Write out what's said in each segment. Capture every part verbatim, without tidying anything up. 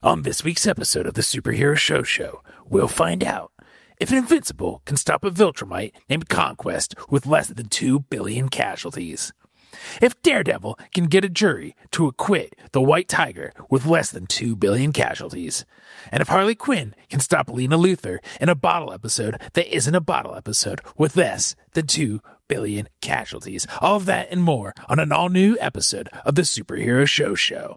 On this week's episode of the Superhero Show Show, we'll find out if an Invincible can stop a Viltrumite named Conquest with less than two billion casualties. If Daredevil can get a jury to acquit the White Tiger with less than two billion casualties. And if Harley Quinn can stop Lena Luthor in a bottle episode that isn't a bottle episode with less than two billion casualties. All of that and more on an all-new episode of the Superhero Show Show.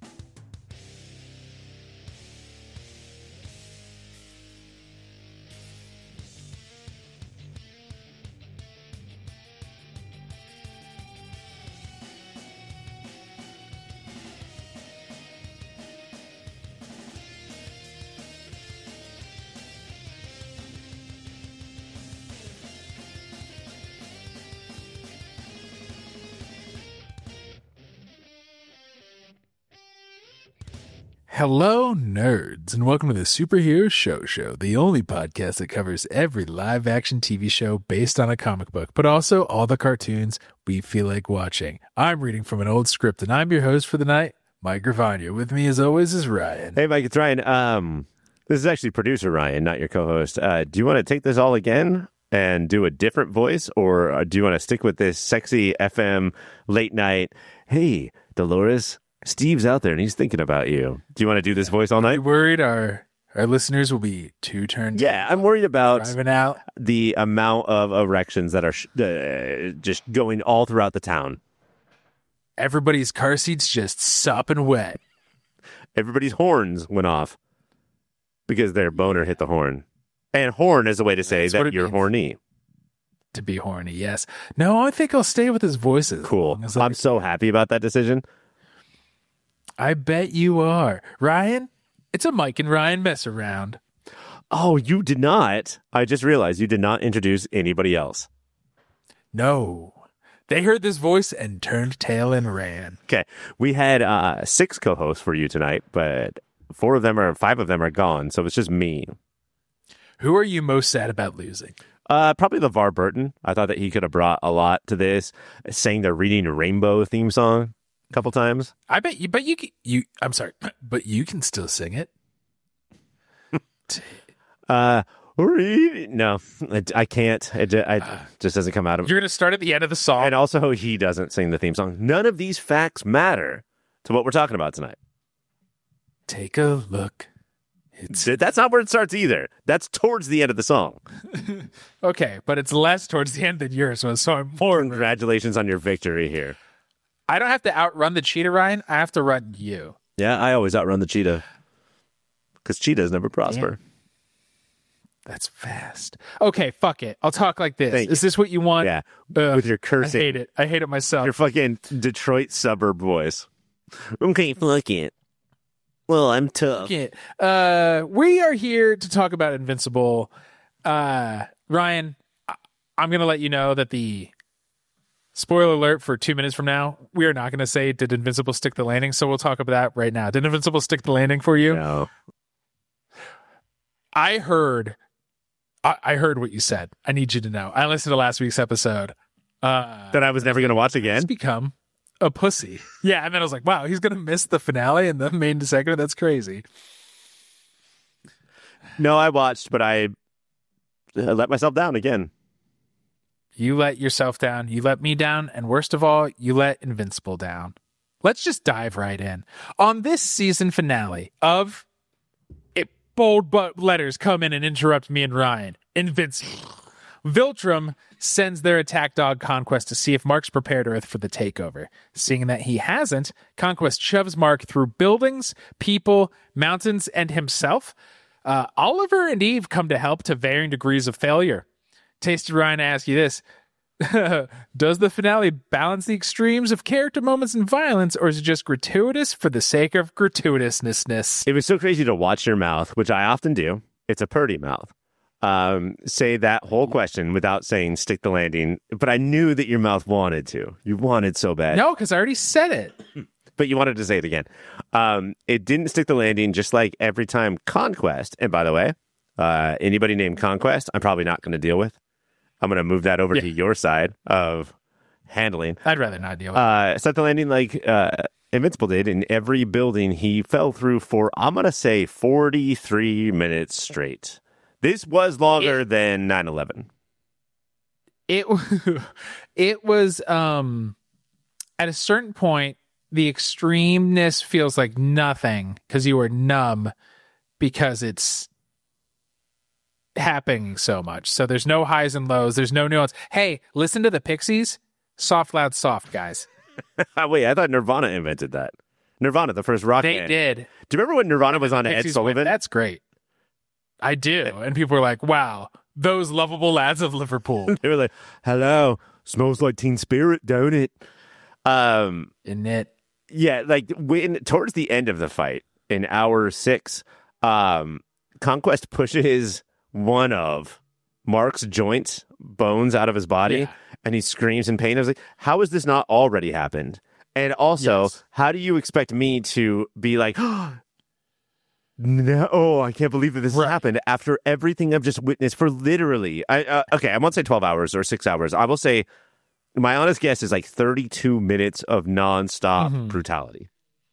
Hello, nerds, and welcome to the Superhero Show Show, the only podcast that covers every live-action T V show based on a comic book, but also all the cartoons we feel like watching. I'm reading from an old script, and I'm your host for the night, Mike Gravano. With me, as always, is Ryan. Hey, Mike, it's Ryan. Um, this is actually producer Ryan, not your co-host. Uh, do you want to take this all again and do a different voice, or uh, do you want to stick with this sexy F M late night? Hey, Dolores, Steve's out there and he's thinking about you. Do you want to do this voice all night? Are you worried our our listeners will be too turned? Yeah, I'm worried about driving out the amount of erections that are sh- uh, just going all throughout the town. Everybody's car seats just sopping wet. Everybody's horns went off because their boner hit the horn. And horn is a way to say That's that you're means. horny. To be horny, yes. No, I think I'll stay with his voices. Cool. As long I'm as so happy about that decision. I bet you are. Ryan, it's a Mike and Ryan mess around. Oh, you did not. I just realized you did not introduce anybody else. No. They heard this voice and turned tail and ran. Okay. We had uh, six co-hosts for you tonight, but four of them or five of them are gone, so it's just me. Who are you most sad about losing? Uh, probably LeVar Burton. I thought that he could have brought a lot to this, sang the Reading Rainbow theme song a couple times. I bet you, but you, can- you, I'm sorry, but you can still sing it. Uh, read- no, I, I can't. It, ju- I, it just doesn't come out of. You're going to start at the end of the song. And also, he doesn't sing the theme song. None of these facts matter to what we're talking about tonight. Take a look. It's That's not where it starts either. That's towards the end of the song. okay, but it's less towards the end than yours was, so I'm more. Congratulations on your victory here. I don't have to outrun the cheetah, Ryan. I have to run you. Yeah, I always outrun the cheetah. Because cheetahs never prosper. Damn. That's fast. Okay, fuck it. I'll talk like this. Thank Is this what you want? Yeah, Ugh, with your I cursing. hate it. I hate it myself. Your fucking Detroit suburb voice. Okay, fuck it. Well, I'm tough. Yeah. Uh, we are here to talk about Invincible. Uh, Ryan, I- I'm going to let you know that the spoiler alert for two minutes from now, we are not going to say, did Invincible stick the landing? So we'll talk about that right now. Did Invincible stick the landing for you? No. I heard, I, I heard what you said. I need you to know. I listened to last week's episode. Uh, That I was never going to watch again? It's become a pussy. Yeah, and then I was like, wow, he's going to miss the finale and the main segment? That's crazy. No, I watched, but I I let myself down again. You let yourself down, you let me down, and worst of all, you let Invincible down. Let's just dive right in. On this season finale of it, bold but letters come in and interrupt me and Ryan. Invincible. Viltrum sends their attack dog Conquest to see if Mark's prepared Earth for the takeover. Seeing that he hasn't, Conquest shoves Mark through buildings, people, mountains, and himself. Uh, Oliver and Eve come to help to varying degrees of failure. Tasted Ryan, I ask you this. Does the finale balance the extremes of character moments and violence, or is it just gratuitous for the sake of gratuitousness? It was so crazy to watch your mouth, which I often do. It's a purdy mouth. Um, say that whole question without saying stick the landing. But I knew that your mouth wanted to. You wanted so bad. No, because I already said it. But you wanted to say it again. Um, it didn't stick the landing, just like every time Conquest. And by the way, uh, anybody named Conquest, I'm probably not going to deal with. I'm going to move that over Yeah. to your side of handling. I'd rather not deal with it. Uh, set the landing like uh, Invincible did. In every building he fell through for, I'm going to say, forty-three minutes straight. This was longer it, than nine eleven. It, it was, um, at a certain point, the extremeness feels like nothing because you were numb because it's happening so much. So there's no highs and lows. There's no nuance. Hey, listen to the Pixies. Soft, loud, soft, guys. Wait, I thought Nirvana invented that. Nirvana, the first rock they band. They did. Do you remember when Nirvana was on Pixies Ed Sullivan? Went, That's great. I do. And people were like, wow, those lovable lads of Liverpool. They were like, hello, smells like Teen Spirit, don't it? Um, Isn't it? Yeah, like when towards the end of the fight in hour six, um, Conquest pushes one of Mark's joints, bones out of his body, yeah. and he screams in pain. I was like, how has this not already happened? And also, yes. how do you expect me to be like, oh, no, oh, I can't believe that this right. has happened after everything I've just witnessed for literally, I, uh, okay, I won't say twelve hours or six hours. I will say my honest guess is like thirty-two minutes of nonstop mm-hmm. brutality.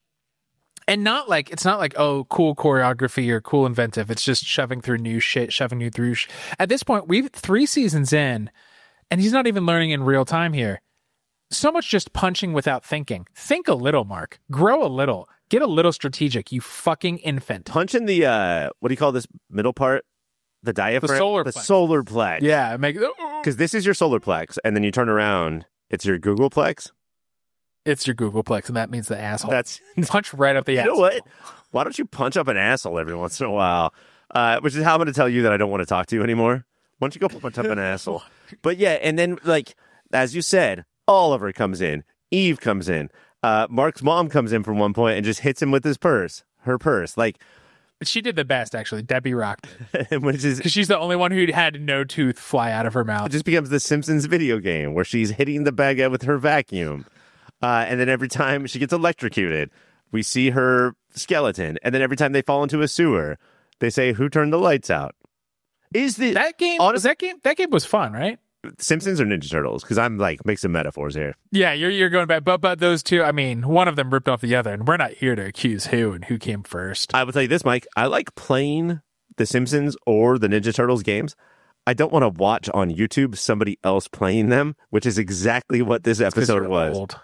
And not like, it's not like, oh, cool choreography or cool inventive. It's just shoving through new shit, shoving you through. Sh- At this point, we've three seasons in, and he's not even learning in real time here. So much just punching without thinking. Think a little, Mark. Grow a little. Get a little strategic, you fucking infant. Punch in the, uh, what do you call this middle part? The diaphragm? The solar the plex. solar plex. Yeah. make Because this is your solar plex, and then you turn around, it's your Google plex. It's your Googleplex, and that means the asshole. That's punch right up the you asshole. You know what? Why don't you punch up an asshole every once in a while? Uh, which is how I'm going to tell you that I don't want to talk to you anymore. Why don't you go punch up an asshole? But yeah, and then, like, as you said, Oliver comes in. Eve comes in. Uh, Mark's mom comes in from one point and just hits him with his purse. Her purse. Like, she did the best, actually. Debbie rocked it. Which is because she's the only one who had no tooth fly out of her mouth. It just becomes the Simpsons video game where she's hitting the baguette with her vacuum. Uh, and then every time she gets electrocuted, we see her skeleton. And then every time they fall into a sewer, they say, "Who turned the lights out?" Is the that game? Honest, was that game? That game was fun, right? Simpsons or Ninja Turtles? Because I'm like mixing metaphors here. Yeah, you're you're going back, but but those two. I mean, one of them ripped off the other, and we're not here to accuse who and who came first. I will tell you this, Mike. I like playing the Simpsons or the Ninja Turtles games. I don't want to watch on YouTube somebody else playing them, which is exactly what this episode was. Old.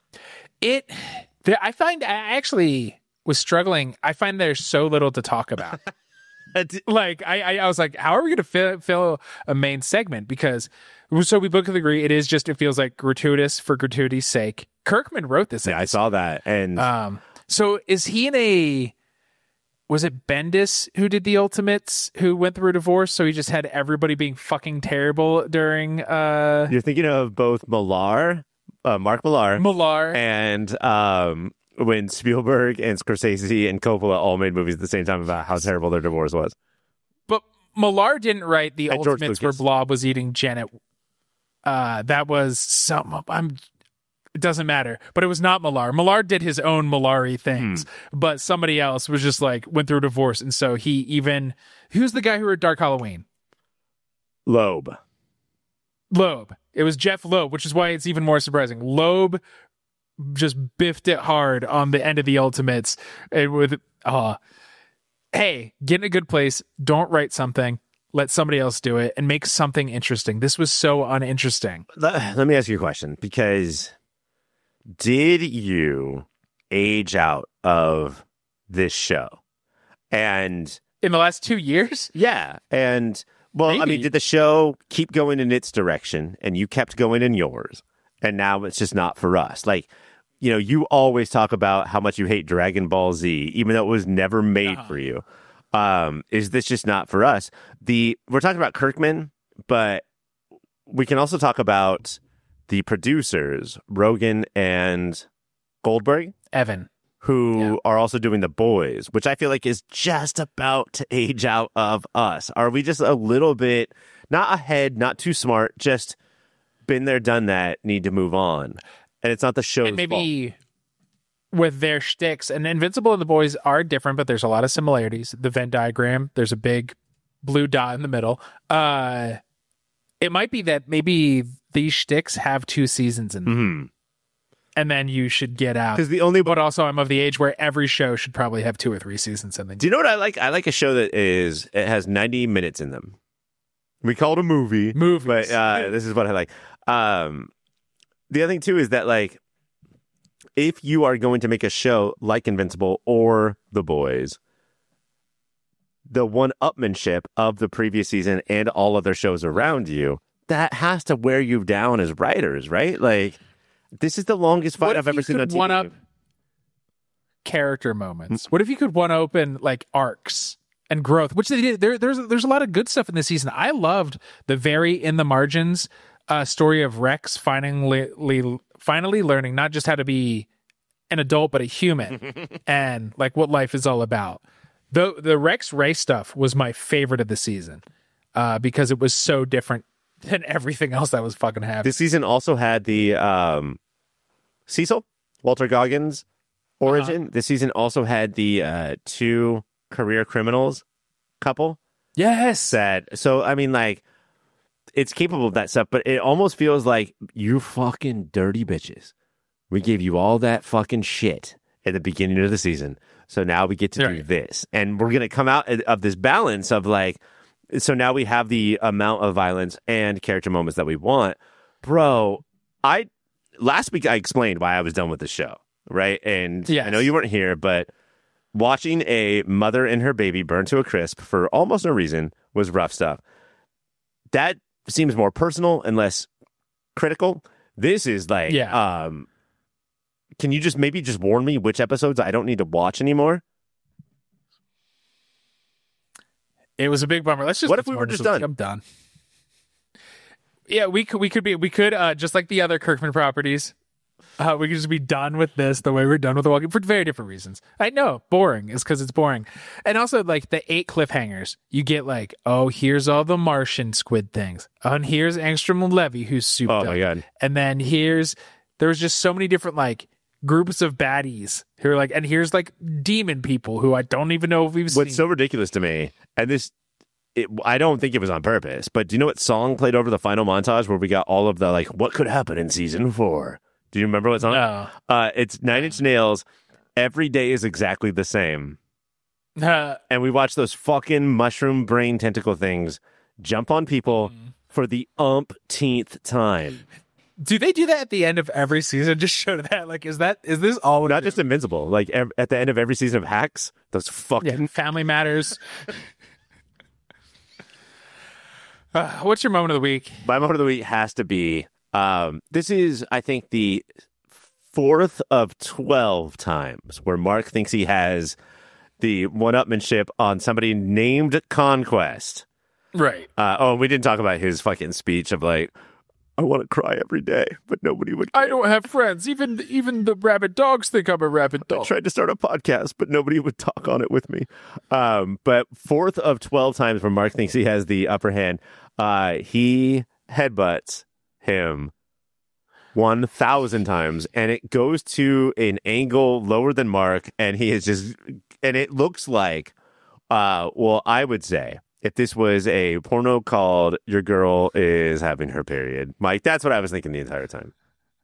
It, I find, I actually was struggling. I find there's so little to talk about. like, I, I, I was like, how are we going to fill, fill a main segment? Because, so we both agree, it is just, it feels like gratuitous for gratuity's sake. Kirkman wrote this. Yeah, episode. I saw that. And um, so is he in a, was it Bendis who did the Ultimates, who went through a divorce? So he just had everybody being fucking terrible during. Uh, You're thinking of both Millar. Uh, Mark Millar. Millar. And um, when Spielberg and Scorsese and Coppola all made movies at the same time about how terrible their divorce was. But Millar didn't write the and Ultimates where Blob was eating Janet. Uh, that was some. I'm. It doesn't matter. But it was not Millar. Millar did his own Millar-y things. Hmm. But somebody else was just like, went through a divorce. And so he even. Who's the guy who wrote Dark Halloween? Loeb. Loeb. It was Jeff Loeb, which is why it's even more surprising. Loeb just biffed it hard on the end of the Ultimates. And with, uh, hey, get in a good place. Don't write something. Let somebody else do it and make something interesting. This was so uninteresting. Let, let me ask you a question, because did you age out of this show? And in the last two years? Yeah. And well, Maybe. I mean, did the show keep going in its direction and you kept going in yours? And now it's just not for us. Like, you know, you always talk about how much you hate Dragon Ball Z, even though it was never made uh-huh. for you. Um, is this just not for us? The we're talking about Kirkman, but we can also talk about the producers, Rogan and Goldberg. Evan. Who yeah. are also doing The Boys, which I feel like is just about to age out of us. Are we just a little bit, not ahead, not too smart, just been there, done that, need to move on? And it's not the show's and maybe fault. With their shticks, and Invincible and The Boys are different, but there's a lot of similarities. The Venn diagram, there's a big blue dot in the middle. Uh, it might be that maybe these shticks have two seasons in them. Mm-hmm. and then you should get out. Because the only, but also I'm of the age where every show should probably have two or three seasons. And then do you know what I like? I like a show that is it has ninety minutes in them. We call it a movie, Movies. but uh, this is what I like. Um, the other thing too is that like, if you are going to make a show like Invincible or The Boys, the one-upmanship of the previous season and all other shows around you, that has to wear you down as writers, right? Like, this is the longest fight What I've if ever you seen on could T V. one up character moments? What if you could one open like arcs and growth, which they did? There, there's there's a lot of good stuff in this season. I loved the very in the margins uh, story of Rex finally finally learning not just how to be an adult but a human and like what life is all about. The the Rex Ray stuff was my favorite of the season uh, because it was so different than everything else that was fucking happening. This season also had the um, Cecil, Walter Goggins origin. Uh-huh. This season also had the uh, two career criminals couple. Yes. That, so, I mean, like, it's capable of that stuff, but it almost feels like you fucking dirty bitches. We gave you all that fucking shit at the beginning of the season. So now we get to right. do this. And we're going to come out of this balance of like, so now we have the amount of violence and character moments that we want. Bro, I, last week I explained why I was done with the show, right? And yes. I know you weren't here, but watching a mother and her baby burn to a crisp for almost no reason was rough stuff. That seems more personal and less critical. This is like, yeah. um, can you just maybe just warn me which episodes I don't need to watch anymore? It was a big bummer. Let's just. What if we were just done? I'm done. Yeah, we could. We could be. We could. Uh, just like the other Kirkman properties, uh, we could just be done with this the way we're done with The Walking, for very different reasons. I know, boring is because it's boring, and also like the eight cliffhangers. You get like, oh, here's all the Martian squid things, oh, and here's Angstrom and Levy who's souped oh up. my god, and then here's there's just so many different like groups of baddies who are like, and here's like demon people who I don't even know if we've seen. What's so ridiculous to me, and this, it, I don't think it was on purpose, but do you know what song played over the final montage where we got all of the like, what could happen in season four? Do you remember what song? No. Uh, it's Nine Inch Nails. Every day is exactly the same. Uh, and we watch those fucking mushroom brain tentacle things jump on people mm. for the umpteenth time. Do they do that at the end of every season? Just show that, like, is that is this all? Not just Invincible. Like ev- at the end of every season of Hacks, those fucking yeah, Family Matters. uh, what's your moment of the week? My moment of the week has to be. Um, this is, I think, the fourth of twelve times where Mark thinks he has the one-upmanship on somebody named Conquest. Right. Uh, oh, we didn't talk about his fucking speech of like, I want to cry every day, but nobody would care. I don't have friends. Even even the rabid dogs think I'm a rabid dog. I tried to start a podcast, but nobody would talk on it with me. Um, but fourth of twelve times where Mark thinks he has the upper hand, uh, he headbutts him one thousand times, and it goes to an angle lower than Mark, and he is just, and it looks like, uh, well, I would say, if this was a porno called Your Girl Is Having Her Period. Mike, that's what I was thinking the entire time.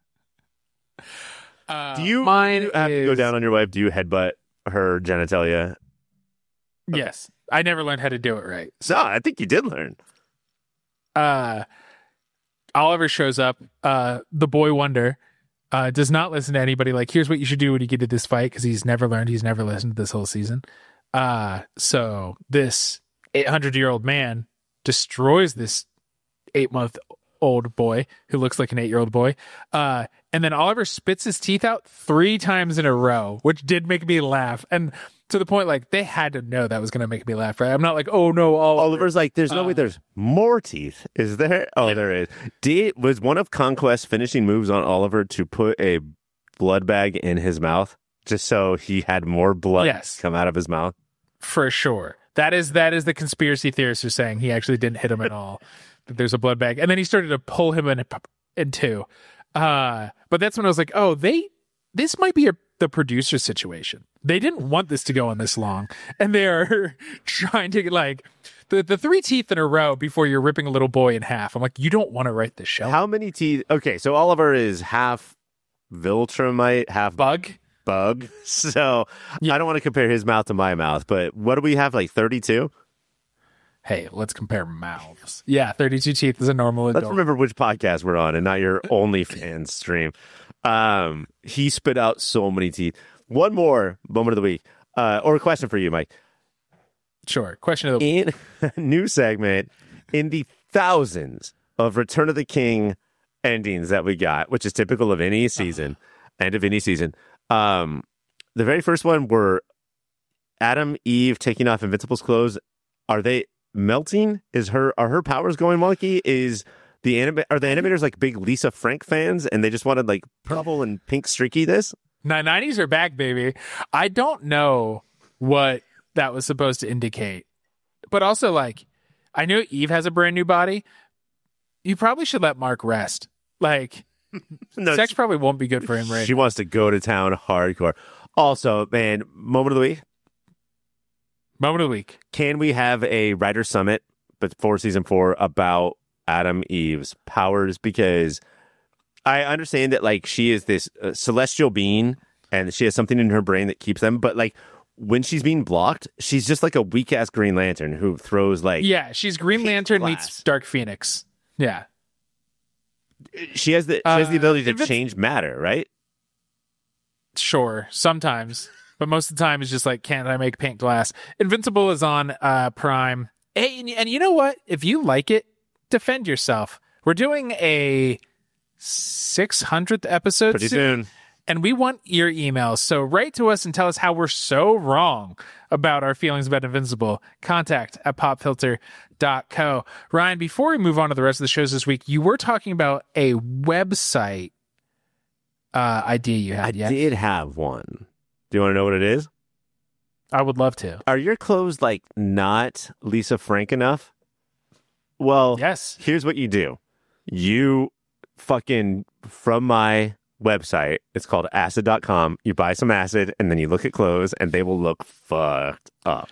Uh, do you, mine do you have is... to go down on your wife? Do you headbutt her genitalia? Okay. Yes. I never learned how to do it right. So I think you did learn. Uh, Oliver shows up. Uh, the boy wonder uh, does not listen to anybody. Like, here's what you should do when you get to this fight, because he's never learned. He's never listened to this whole season. Uh, so this eight hundred year old man destroys this eight month old boy who looks like an eight year old boy. Uh, and then Oliver spits his teeth out three times in a row, which did make me laugh. And to the point, like, they had to know that was going to make me laugh, right? I'm not like, oh no, Oliver. Oliver's like, there's no uh, way there's more teeth. Is there? Oh, yeah. There is. Did, was one of Conquest's finishing moves on Oliver to put a blood bag in his mouth just so he had more blood yes. come out of his mouth? For sure. That is that is the conspiracy theorists are saying he actually didn't hit him at all. That there's a blood bag, and then he started to pull him in in two. Uh, but that's when I was like, oh, they this might be a, the producer situation. They didn't want this to go on this long, and they are trying to like the the three teeth in a row before you're ripping a little boy in half. I'm like, you don't want to write this show. How many teeth? Okay, so Oliver is half Viltrumite, half Bug? bug. So Yeah. I don't want to compare his mouth to my mouth, but what do we have, like thirty-two? Hey, let's compare mouths. Yeah, thirty-two teeth is a normal adult. Let's remember which podcast we're on and not your OnlyFans stream. Um, he spit out so many teeth. One more moment of the week, uh, or a question for you, Mike. Sure. Question of the In a new segment, in the thousands of Return of the King endings that we got, which is typical of any season, end of any season, um, the very first one were Adam, Eve taking off Invincible's clothes. Are they melting? Is her are her powers going wonky? Is the anima- are the animators like big Lisa Frank fans and they just wanted like purple and pink streaky this? nineties are back, baby. I don't know what that was supposed to indicate. But also, like, I know Eve has a brand new body. You probably should let Mark rest. Like, No, sex probably won't be good for him right she now. wants to go to town hardcore. Also, man, moment of the week. Moment of the week. Can we have a writer summit before season four about Adam Eve's powers? Because I understand that like she is this uh, celestial being and she has something in her brain that keeps them. But like when she's being blocked, she's just like a weak ass Green Lantern who throws like Yeah, she's Green Lantern glass. meets Dark Phoenix. Yeah. she has the she has the Uh, ability to if it's- change matter, right? Sure, sometimes. But most of the time it's just like, can't I make paint glass? Invincible is on uh, Prime. Hey, and, and you know what? If you like it, defend yourself. We're doing a six hundredth episode Pretty soon, soon. and we want your emails. So write to us and tell us how we're so wrong about our feelings about Invincible. Contact at popfilter dot co. Ryan, before we move on to the rest of the shows this week, you were talking about a website uh, idea you I had. Yeah, did have one. Do you want to know what it is? I would love to. Are your clothes like not Lisa Frank enough? Well, Yes. here's what you do. You fucking, from my website, it's called acid dot com. You buy some acid and then you look at clothes and they will look fucked up.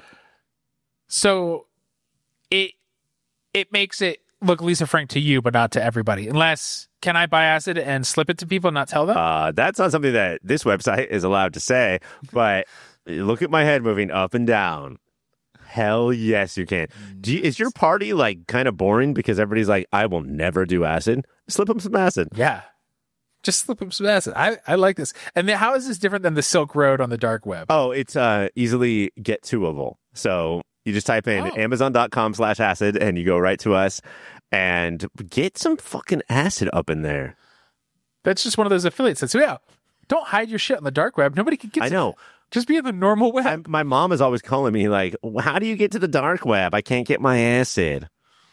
So it it makes it look Lisa Frank to you, but not to everybody. Unless, can I buy acid and slip it to people and not tell them? Uh, that's not something that this website is allowed to say, but look at my head moving up and down. Hell yes, you can. Do you, is your party like kind of boring because everybody's like, I will never do acid? Slip them some acid. Yeah. Just slip them some acid. I, I like this. And then how is this different than the Silk Road on the dark web? Oh, it's uh, easily get toable. So you just type in Oh. amazon dot com slash acid and you go right to us and get some fucking acid up in there. That's just one of those affiliate sites. So yeah, don't hide your shit on the dark web. Nobody can get I to know. it. Just be in the normal web. I, my mom is always calling me like, how do you get to the dark web? I can't get my acid.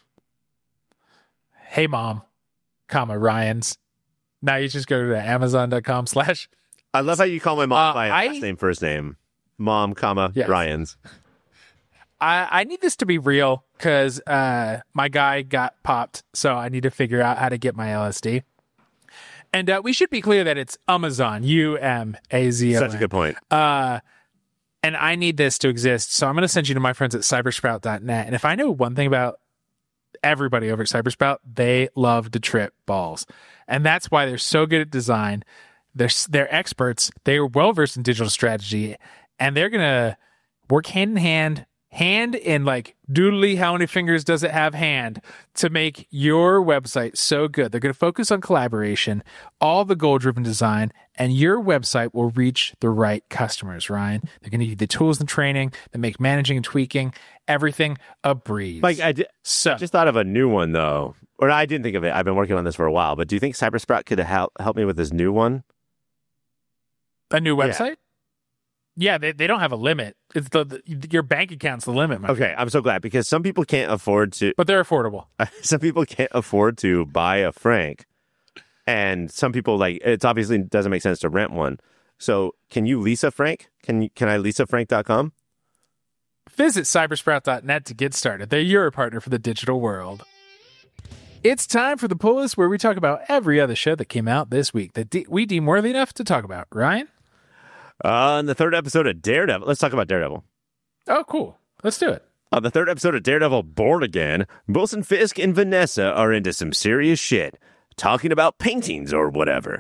Hey, mom, comma, Ryan's. Now you just go to amazon dot com slash. I love how you call my mom Uh, by I- last name, first name. Mom, comma, Yes. Ryan's. I, I need this to be real because uh, my guy got popped, so I need to figure out how to get my L S D. And uh, we should be clear that it's Amazon, U M A Z O N. Such a good point. Uh, and I need this to exist, so I'm going to send you to my friends at cybersprout dot net. And if I know one thing about everybody over at Cybersprout, they love to trip balls. And that's why they're so good at design. They're, they're experts. They're well-versed in digital strategy. And they're going to work hand in hand, hand in like doodly, how many fingers does it have hand, to make your website so good. They're going to focus on collaboration, all the goal-driven design, and your website will reach the right customers, Ryan. They're going to give you the tools and training that make managing and tweaking everything a breeze. Like, I, di- so, I just thought of a new one, though. Or I didn't think of it. I've been working on this for a while. But do you think Cybersprout could help, help me with this new one? a new Yeah. website? Yeah, they, they don't have a limit. It's the, the your bank account's the limit, my Okay, I'm so glad because some people can't afford to. but they're affordable. Some people can't afford to buy a Frank, and some people like it's obviously doesn't make sense to rent one. So, can you lease a Frank? Can you, can I lisa frank dot com? Visit cybersprout dot net to get started. They're your partner for the digital world. It's time for the pull list, where we talk about every other show that came out this week that de- we deem worthy enough to talk about. Ryan? Uh, on the third episode of Daredevil, let's talk about Daredevil. Oh, cool. Let's do it. On the third episode of Daredevil Born Again, Wilson Fisk and Vanessa are into some serious shit, talking about paintings or whatever.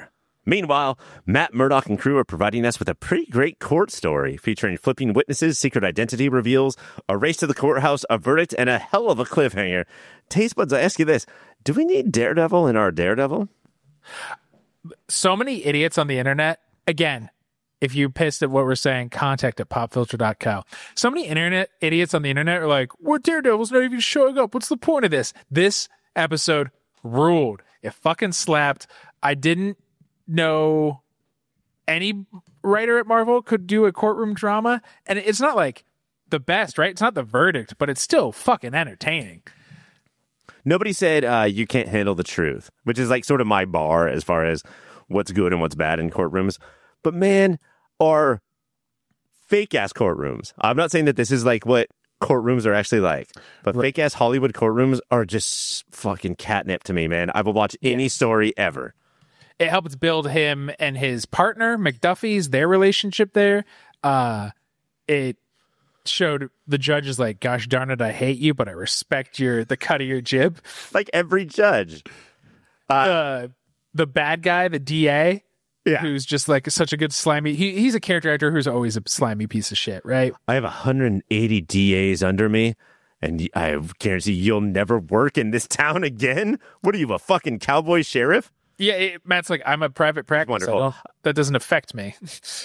Meanwhile, Matt Murdock and crew are providing us with a pretty great court story featuring flipping witnesses, secret identity reveals, a race to the courthouse, a verdict, and a hell of a cliffhanger. Taste buds, I ask you this. Do we need Daredevil in our Daredevil? So many idiots on the internet. Again, if you pissed at what we're saying, contact at popfilter dot co. So many internet idiots on the internet are like, well, Daredevil's not even showing up. What's the point of this? This episode ruled. It fucking slapped. I didn't know any writer at Marvel could do a courtroom drama, and it's not like the best, right? It's not the Verdict, but it's still fucking entertaining. Nobody said uh, you can't handle the truth, which is like sort of my bar as far as what's good and what's bad in courtrooms. But man, are fake ass courtrooms. I'm not saying that this is like what courtrooms are actually like, but right. Fake ass Hollywood courtrooms are just fucking catnip to me, man. I will watch any story ever. It helped build him and his partner, McDuffie's, their relationship there. Uh, it showed the judges like, gosh darn it, I hate you, but I respect your the cut of your jib. Like every judge. Uh, uh, the bad guy, the D A, yeah. who's just like such a good slimy... He, he's a character actor who's always a slimy piece of shit, right? I have one hundred eighty D As under me, and I guarantee you'll never work in this town again? What are you, a fucking cowboy sheriff? Yeah, it, Matt's like, I'm a private practice. Wonderful. That doesn't affect me.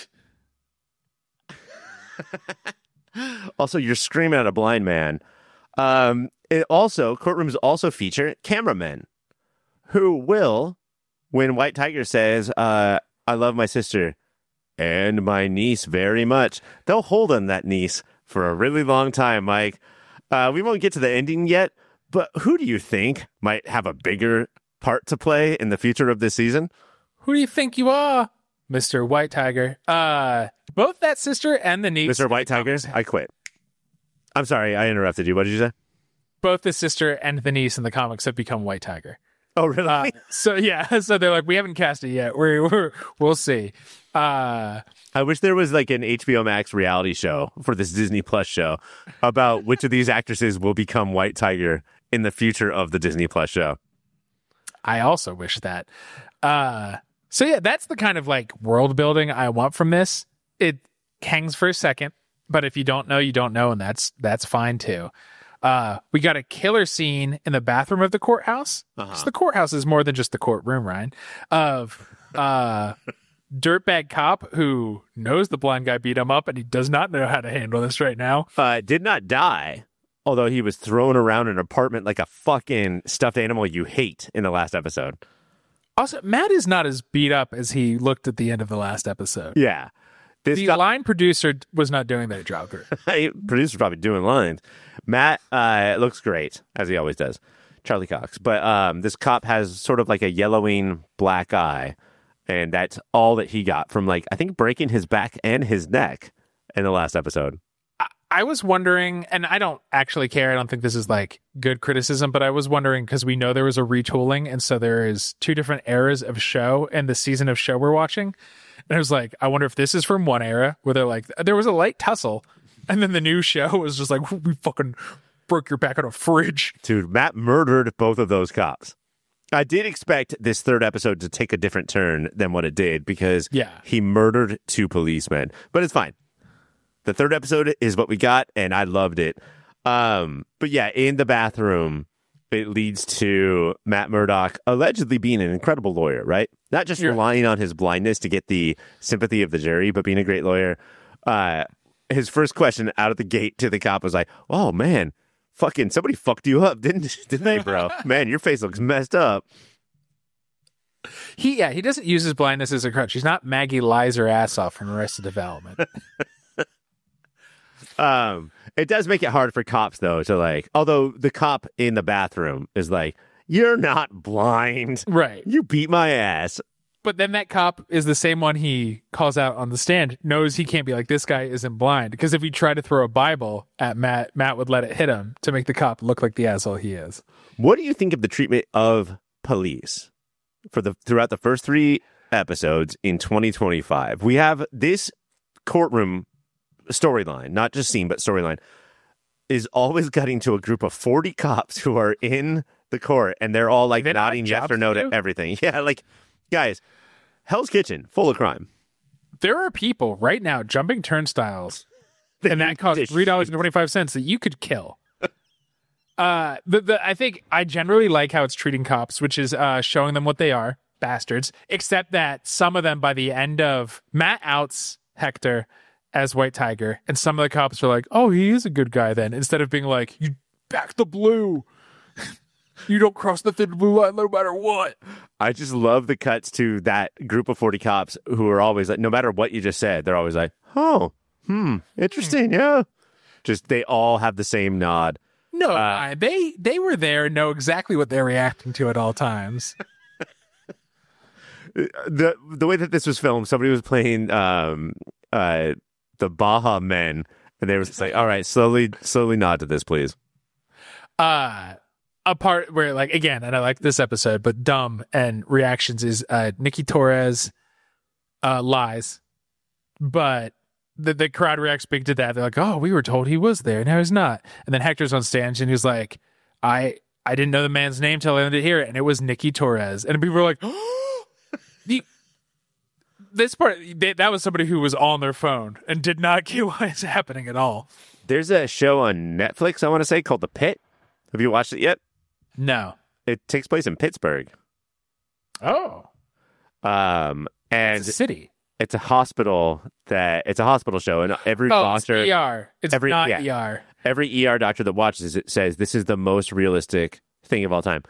Also, you're screaming at a blind man. Um, it also, courtrooms also feature cameramen who will, when White Tiger says, uh, I love my sister and my niece very much, they'll hold on that niece for a really long time, Mike. Uh, we won't get to the ending yet, but who do you think might have a bigger part to play in the future of this season? Who do you think you are, Mister White Tiger? Uh, both that sister and the niece. Mister White Tiger, I quit. I'm sorry, I interrupted you. What did you say? Both the sister and the niece in the comics have become White Tiger. Oh, really? Uh, so, yeah. So they're like, we haven't cast it yet. We're, we're, we'll see. Uh, I wish there was like an H B O Max reality show for this Disney Plus show about which of these actresses will become White Tiger in the future of the Disney Plus show. I also wish that. Uh, so yeah, that's the kind of like world building I want from this. It hangs for a second, but if you don't know, you don't know, and that's that's fine too. Uh, we got a killer scene in the bathroom of the courthouse. Uh-huh. So the courthouse is more than just the courtroom, Ryan. Of uh, dirtbag cop who knows the blind guy beat him up, and he does not know how to handle this right now. Uh, did not die. Although he was thrown around an apartment like a fucking stuffed animal you hate in the last episode. Also, Matt is not as beat up as he looked at the end of the last episode. Yeah. This the guy, line producer was not doing that job. Producer's probably doing lines. Matt uh, looks great, as he always does. Charlie Cox. But um, this cop has sort of like a yellowing black eye. And that's all that he got from, like, I think breaking his back and his neck in the last episode. I was wondering, and I don't actually care. I don't think this is like good criticism, but I was wondering because we know there was a retooling. And so there is two different eras of show and the season of show we're watching. And I was like, I wonder if this is from one era where they're like, there was a light tussle. And then the new show was just like, we fucking broke your back on a fridge. Dude, Matt murdered both of those cops. I did expect this third episode to take a different turn than what it did because yeah. he murdered two policemen. But it's fine. The third episode is what we got, and I loved it. Um, but yeah, in the bathroom, it leads to Matt Murdock allegedly being an incredible lawyer, right? Not just yeah. relying on his blindness to get the sympathy of the jury, but being a great lawyer. Uh, his first question out of the gate to the cop was like, oh, man, fucking somebody fucked you up, didn't, didn't they, bro? Man, your face looks messed up. He, yeah, he doesn't use his blindness as a crutch. He's not Maggie lies her ass off from Arrested Development. Um, it does make it hard for cops, though, to like, although the cop in the bathroom is like, you're not blind. Right. You beat my ass. But then that cop is the same one he calls out on the stand, knows he can't be like, this guy isn't blind. Because if he tried to throw a Bible at Matt, Matt would let it hit him to make the cop look like the asshole he is. What do you think of the treatment of police for the throughout the first three episodes in twenty twenty-five? We have this courtroom storyline, not just scene, but storyline, is always cutting to a group of forty cops who are in the court, and they're all like nodding yes or no to everything. Yeah, like, guys, Hell's Kitchen, full of crime. There are people right now jumping turnstiles, and that costs three dollars and twenty-five cents that you could kill. Uh, the, the, I think I generally like how it's treating cops, which is uh, showing them what they are, bastards, except that some of them, by the end of, Matt outs Hector as White Tiger, and some of the cops are like, oh, he is a good guy then, instead of being like, you back the blue. You don't cross the thin blue line no matter what. I just love the cuts to that group of forty cops who are always like, no matter what you just said, they're always like, oh, hmm, interesting, yeah. Just, they all have the same nod. No, Uh, I, they they were there and know exactly what they're reacting to at all times. the the way that this was filmed, somebody was playing um uh the Baja Men, and they were just like, all right, slowly slowly nod to this, please. Uh a part where, like, again, and I like this episode, but dumb and reactions is uh Nikki Torres uh lies, but the, the crowd reacts big to that. They're like, oh, we were told he was there, now he's not. And then Hector's on stage and he's like, I I didn't know the man's name till I ended here, and it was Nikki Torres. And people were like, oh, the this part, they, that was somebody who was on their phone and did not get why it's happening at all. There's a show on Netflix, I want to say, called The Pit. Have you watched it yet? No. It takes place in Pittsburgh. Oh. Um, and It's a city. it's a hospital that it's a hospital show, and every Oh, doctor, it's E R. It's every- not yeah. E R. every E R doctor that watches it says this is the most realistic thing of all time.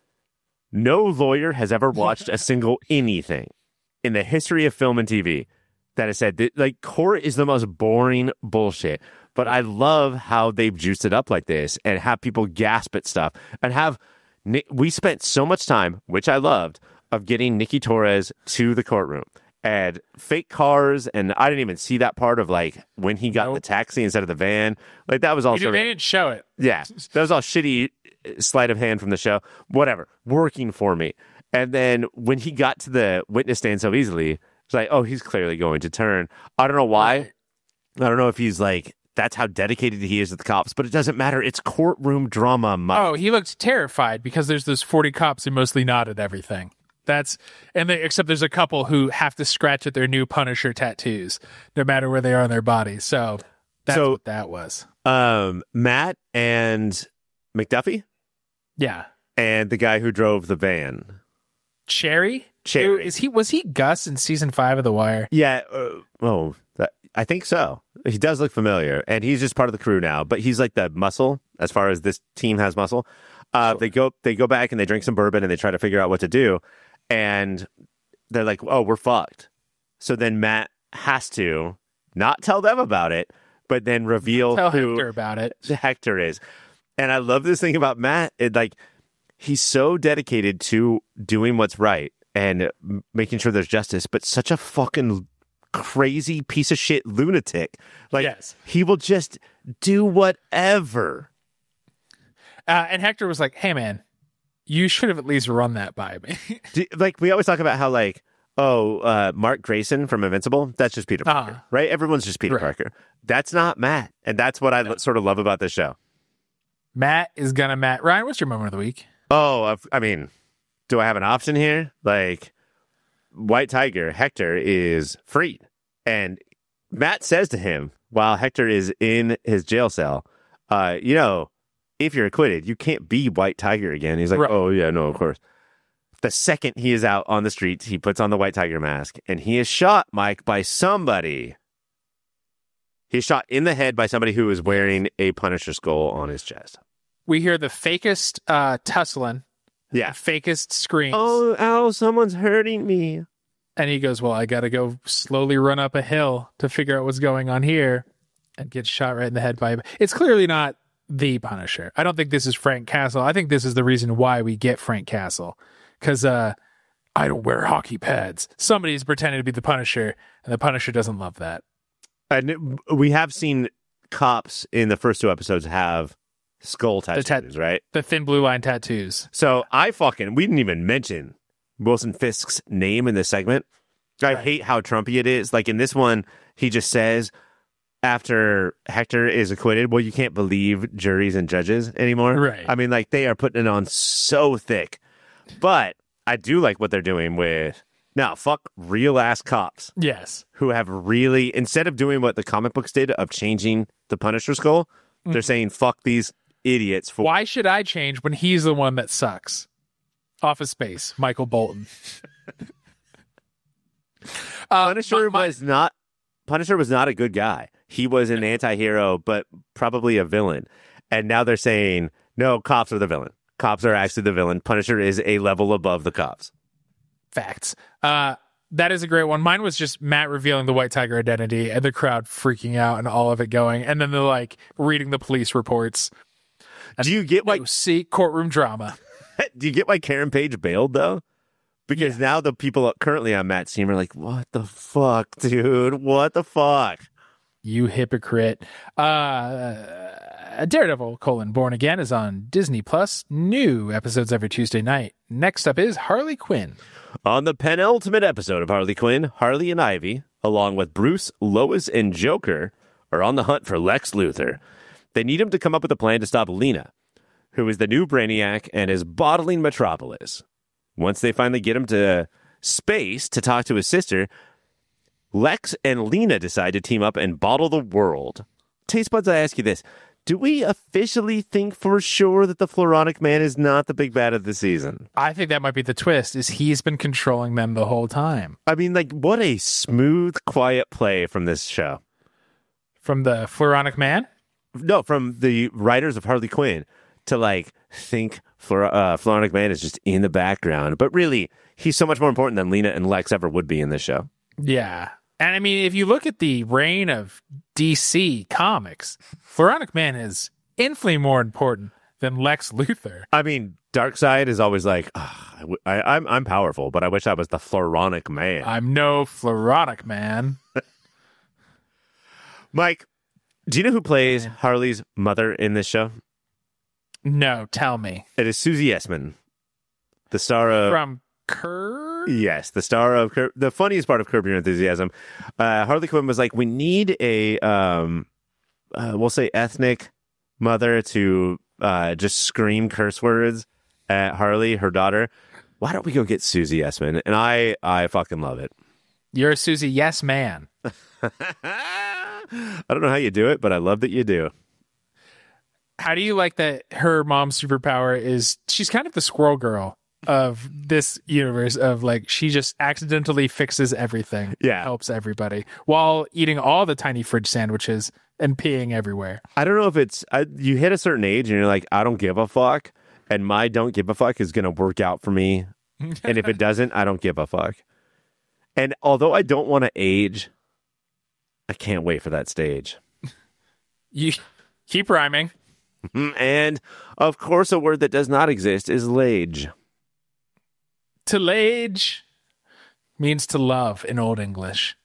No lawyer has ever watched a single anything in the history of film and T V that has said that, like, court is the most boring bullshit. But I love how they've juiced it up like this and have people gasp at stuff and have. We spent so much time, which I loved, of getting Nikki Torres to the courtroom and fake cars, and I didn't even see that part of, like, when he got in the Nope. taxi instead of the van. Like, that was all You sort did, of, they didn't show it. yeah, that was all shitty sleight of hand from the show. Whatever, working for me. And then when he got to the witness stand so easily, it's like, oh, he's clearly going to turn. I don't know why. I don't know if he's like, that's how dedicated he is to the cops, but it doesn't matter. It's courtroom drama. Mike. Oh, he looked terrified because there's those forty cops who mostly nod at everything. That's and they, except there's a couple who have to scratch at their new Punisher tattoos, no matter where they are on their bodies. So that's So- what that was. Um, Matt and McDuffie Yeah, and the guy who drove the van. Cherry. Cherry. Who- Is he? Was he Gus in season five of The Wire? Yeah. Uh, oh, that, I think so. He does look familiar, and he's just part of the crew now. But he's like the muscle as far as this team has muscle. Uh, Sure. They go, they go back and they drink some bourbon and they try to figure out what to do, and they're like, "Oh, we're fucked." So then Matt has to not tell them about it, but then reveal Tell who Hector about it. Hector is. And I love this thing about Matt. It, like, he's so dedicated to doing what's right and m- making sure there's justice, but such a fucking crazy piece of shit lunatic. Like, Yes. he will just do whatever. Uh, and Hector was like, "Hey, man, you should have at least run that by me." Do- like, we always talk about how, like, oh, uh, Mark Grayson from Invincible, that's just Peter Parker, Uh-huh. right? Everyone's just Peter Right. Parker. That's not Matt. And that's what I No. sort of love about this show. Matt is gonna Matt. Ryan, what's your moment of the week? Oh, I've- I mean, do I have an option here? Like, White Tiger, Hector, is freed. And Matt says to him, while Hector is in his jail cell, uh, you know, if you're acquitted, you can't be White Tiger again. He's like, Right. oh, yeah, no, of course. The second he is out on the streets, he puts on the White Tiger mask, and he is shot, Mike, by somebody. He's shot in the head by somebody who is wearing a Punisher skull on his chest. We hear the fakest uh, tussling, Yeah. the fakest screams. Oh, ow, someone's hurting me. And he goes, well, I got to go slowly run up a hill to figure out what's going on here, and gets shot right in the head by him. It's clearly not the Punisher. I don't think this is Frank Castle. I think this is the reason why we get Frank Castle. Because uh, I don't wear hockey pads. Somebody's pretending to be the Punisher, and the Punisher doesn't love that. And we have seen cops in the first two episodes have skull tattoos, tat- right? The thin blue line tattoos. So I fucking, we didn't even mention Wilson Fisk's name in this segment. I Right. hate how Trumpy it is. Like, in this one, he just says, after Hector is acquitted, well, you can't believe juries and judges anymore. Right. I mean, like, they are putting it on so thick. But I do like what they're doing with Now, fuck real ass cops Yes. who have really, instead of doing what the comic books did of changing the Punisher skull, mm-hmm. they're saying fuck these idiots. For- Why should I change when he's the one that sucks? Office Space, Michael Bolton. uh, Punisher my, my, was not. Punisher was not a good guy. He was an anti-hero, but probably a villain. And now they're saying, no, cops are the villain. Cops are actually the villain. Punisher is a level above the cops. Facts. Uh, that is a great one. Mine was just Matt revealing the White Tiger identity and the crowd freaking out and all of it going. And then they're like reading the police reports. Do you get why? No, see, courtroom drama. Do you get why Karen Page bailed, though? Because yeah. now the people currently on Matt's team are like, what the fuck, dude? What the fuck? You hypocrite. Uh, Daredevil, colon, Born Again is on Disney Plus. New episodes every Tuesday night. Next up is Harley Quinn. On the penultimate episode of Harley Quinn, Harley and Ivy, along with Bruce, Lois, and Joker, are on the hunt for Lex Luthor. They need him to come up with a plan to stop Lena, who is the new Brainiac and is bottling Metropolis. Once they finally get him to space to talk to his sister, Lex and Lena decide to team up and bottle the world. Taste buds, I ask you this. Do we officially think for sure that the Floronic Man is not the big bad of the season? I think that might be the twist, is he's been controlling them the whole time. I mean, like, what a smooth, quiet play from this show. From the Floronic Man? No, from the writers of Harley Quinn to, like, think Flor- uh, Floronic Man is just in the background. But really, he's so much more important than Lena and Lex ever would be in this show. Yeah. And I mean, if you look at the reign of D C Comics, Floronic Man is infinitely more important than Lex Luthor. I mean, Darkseid is always like, oh, I, I, I'm I'm powerful, but I wish I was the Floronic Man. I'm no Floronic Man. Mike, do you know who plays Harley's mother in this show? No, tell me. It is Susie Essman, the star of... From Curb? Yes, the star of Curb. The funniest part of Curb Your Enthusiasm. Uh, Harley Quinn was like, we need a, um, uh, we'll say ethnic mother to uh, just scream curse words at Harley, her daughter. Why don't we go get Susie Essman? And I, I fucking love it. You're a Susie Yes man. I don't know how you do it, but I love that you do. How do you like that her mom's superpower is she's kind of the squirrel girl of this universe, of like, she just accidentally fixes everything. Yeah. Helps everybody while eating all the tiny fridge sandwiches and peeing everywhere. I don't know if it's, I, you hit a certain age and you're like, I don't give a fuck. And my don't give a fuck is going to work out for me. And if it doesn't, I don't give a fuck. And although I don't want to age, I can't wait for that stage. You keep rhyming. And of course, a word that does not exist is lage. To lage means to love in Old English.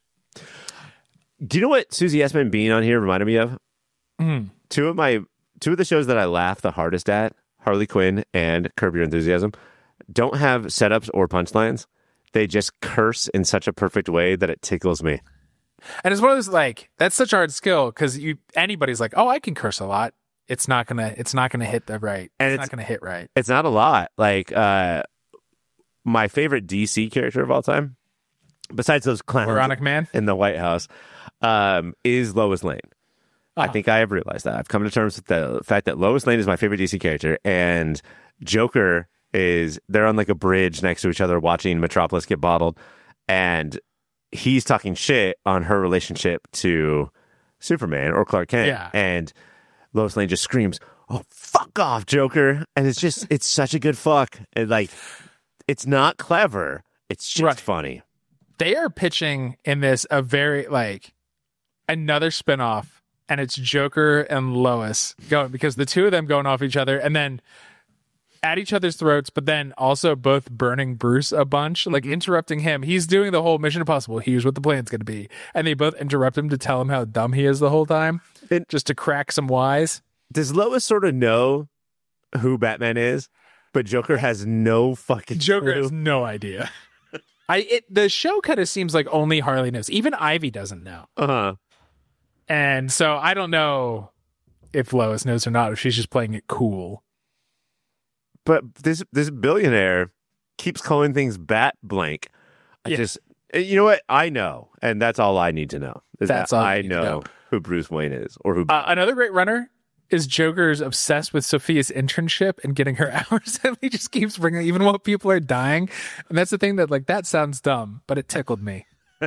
Do you know what Susie Essman being on here reminded me of? Mm. Two of my two of the shows that I laugh the hardest at, Harley Quinn and Curb Your Enthusiasm, don't have setups or punchlines. They just curse in such a perfect way that it tickles me. And it's one of those, like, that's such a hard skill because you anybody's like, oh, I can curse a lot. It's not gonna it's not gonna hit the right. And it's, it's not gonna hit right. It's not a lot. Like uh my favorite D C character of all time, besides those clowns Floronic Man in the White House, um, is Lois Lane. Oh. I think I have realized that. I've come to terms with the fact that Lois Lane is my favorite D C character, and Joker is, they're on like a bridge next to each other watching Metropolis get bottled, and he's talking shit on her relationship to Superman or Clark Kent. Yeah. And Lois Lane just screams, "Oh, fuck off, Joker." And it's just, it's such a good fuck. And like, it's not clever. It's just right. funny. They are pitching in this a very, like, another spinoff, and it's Joker and Lois going, because the two of them going off each other and then at each other's throats, but then also both burning Bruce a bunch, like interrupting him. He's doing the whole Mission Impossible. Here's what the plan's going to be. And they both interrupt him to tell him how dumb he is the whole time, it, just to crack some wise. Does Lois sort of know who Batman is? But Joker has no fucking Joker clue. has no idea. I it the show kind of seems like only Harley knows. Even Ivy doesn't know. Uh-huh. And so I don't know if Lois knows or not, if she's just playing it cool. But this this billionaire keeps calling things Bat Blank. I Yeah. just, you know what? I know, and that's all I need to know. Is That's that all you I need to know, know. who Bruce Wayne is, or who. Uh, another great runner is Joker's obsessed with Sophia's internship and getting her hours, and he just keeps bringing, even while people are dying. And that's the thing that, like, that sounds dumb, but it tickled me.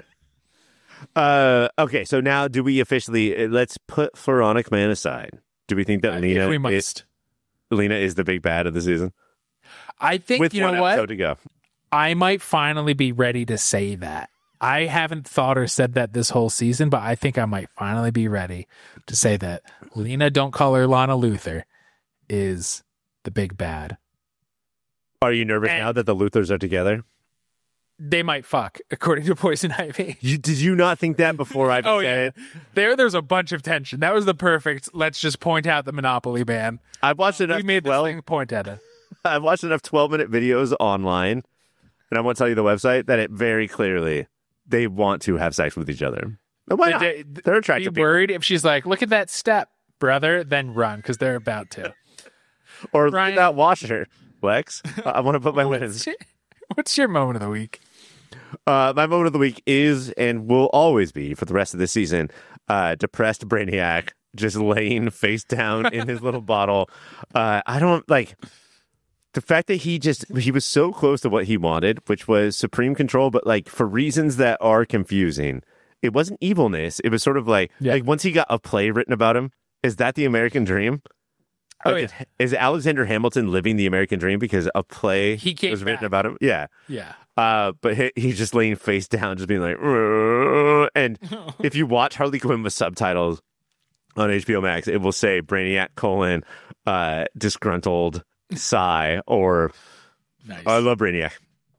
Uh, okay, so now do we officially? uh, Let's put Pharaonic Man aside. Do we think that Uh, Lena if we is, must. Lena is the big bad of the season? I think, With you one know what? episode to go. I might finally be ready to say that. I haven't thought or said that this whole season, but I think I might finally be ready to say that Lena, don't call her Lana Luthor, is the big bad. Are you nervous And- now that the Luthers are together? They might fuck, according to Poison Ivy. You, did you not think that before I Oh, said yeah. it? There, there's a bunch of tension. That was the perfect, let's just point out the Monopoly ban. I've watched enough. We made this well, thing point at it. I've watched enough twelve-minute videos online, and I want to tell you the website that it very clearly they want to have sex with each other. And why not? They- They're Be attractive people. worried if she's like, look at that step, brother, then run, because they're about to. Or look Ryan- at that washer, Lex. I want to put my What's linens. your, what's your moment of the week? Uh, my moment of the week is and will always be for the rest of the season. Uh, depressed Brainiac just laying face down in his little bottle. Uh, I don't like the fact that he just he was so close to what he wanted, which was supreme control, but like for reasons that are confusing. It wasn't evilness. It was sort of like Yeah. like once he got a play written about him. Is that the American dream? Oh, Like, yeah. Is Alexander Hamilton living the American dream because a play He came was written back. about him? Yeah. Yeah. Uh, but he, he's just laying face down, just being like, "Rrrr." And if you watch Harley Quinn with subtitles on H B O Max, it will say Brainiac colon uh, disgruntled sigh or Nice. I love Brainiac.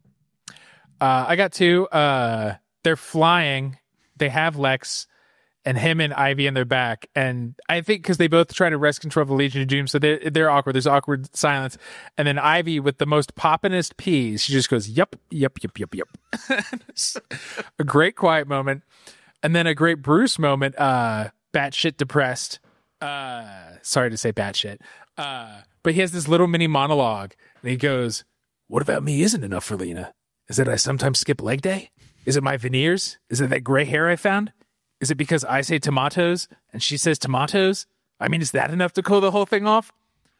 Uh, I got two. Uh, they're flying. They have Lex and him and Ivy in their back. And I think because they both try to wrest control of the Legion of Doom, so they're, they're awkward. There's awkward silence. And then Ivy, with the most poppinest peas, she just goes, yup, yup, yup, yup, yup. It's a great quiet moment. And then a great Bruce moment, uh, batshit depressed. Uh, sorry to say batshit. Uh, but he has this little mini monologue. And he goes, what about me isn't enough for Lena? Is it I sometimes skip leg day? Is it my veneers? Is it that gray hair I found? Is it because I say tomatoes and she says tomatoes? I mean, is that enough to cool the whole thing off?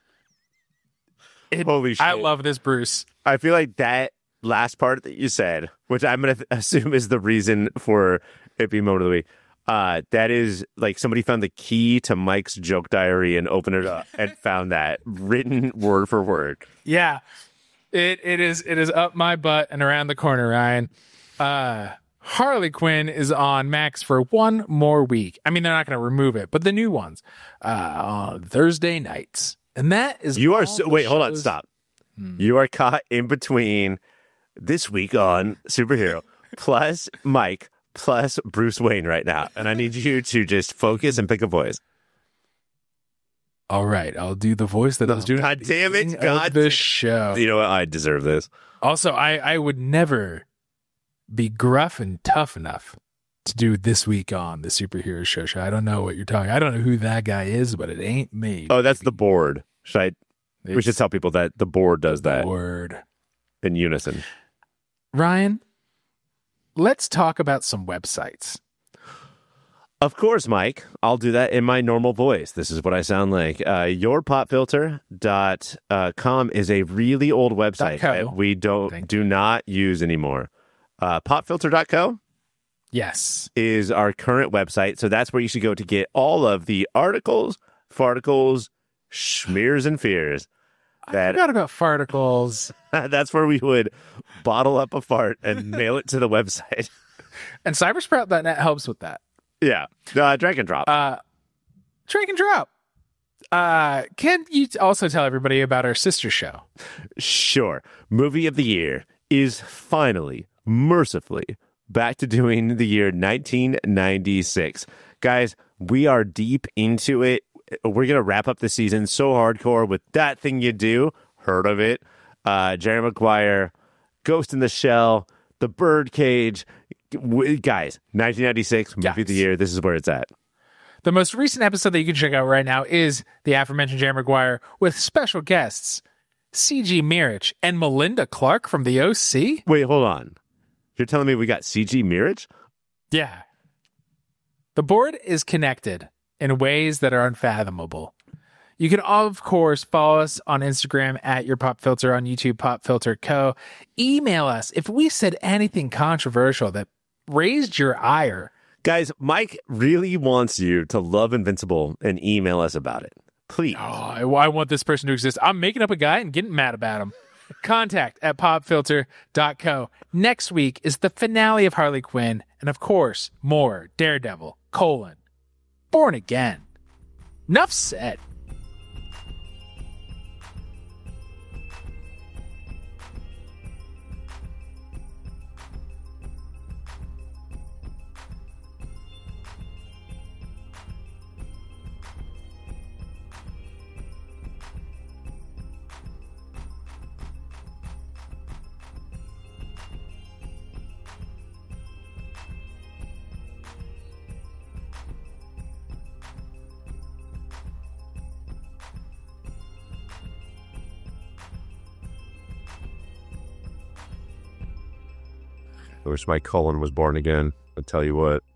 It- Holy shit. I love this, Bruce. I feel like that last part that you said, which I'm going to th- assume is the reason for it being moment of the week, uh, that is like somebody found the key to Mike's joke diary and opened it up and found that written word for word. Yeah. It it is it is up my butt and around the corner, Ryan. Uh Harley Quinn is on Max for one more week. I mean, they're not going to remove it, but the new ones uh, on Thursday nights, and that is You are all so the wait, hold on, shows- stop. You are caught in between this week on Superhero plus Mike plus Bruce Wayne right now, and I need you to just focus and pick a voice. All right, I'll do the voice that I was doing. God at the damn it, beginning God of the show. You know what? I deserve this. Also, I I would never be gruff and tough enough to do this week on the Superhero Show show. I don't know what you're talking. I don't know who that guy is, but it ain't me. Oh, that's the board. Should I? we It's should tell people that the board does that word. in unison. Ryan, let's talk about some websites. Of course, Mike. I'll do that in my normal voice. This is what I sound like. Uh, your pop filter dot com is a really old website .co. that we don't Thank do not use anymore. Uh, pop filter dot co Yes. is our current website. So that's where you should go to get all of the articles, farticles, schmears, and fears. I That forgot about farticles. that's where we would bottle up a fart and mail it to the website. And cybersprout dot net helps with that. Yeah, uh, drag and drop. Uh, Drag and drop. Uh, can you also tell everybody about our sister show? Sure. Movie of the year is finally, mercifully, back to doing the year nineteen ninety-six. Guys, we are deep into it. We're going to wrap up the season so hardcore with That Thing You Do. Heard of it? Uh, Jerry Maguire, Ghost in the Shell, The Birdcage. W- Guys, nineteen ninety-six, movie Yes. of the year. This is where it's at. The most recent episode that you can check out right now is the aforementioned Jerry Maguire with special guests C G Mirich and Melinda Clark from the O C. Wait, hold on. You're telling me we got C G mirrors? Yeah. The board is connected in ways that are unfathomable. You can, of course, follow us on Instagram at Your Pop Filter, on YouTube, Pop Filter Co. Email us if we said anything controversial that raised your ire. Guys, Mike really wants you to love Invincible and email us about it. Please. Oh, I, I want this person to exist. I'm making up a guy and getting mad about him. Contact at popfilter dot co. Next week is the finale of Harley Quinn, and of course, more Daredevil, colon, Born Again. Enough said. I wish Mike Cullen was born again. I'll tell you what.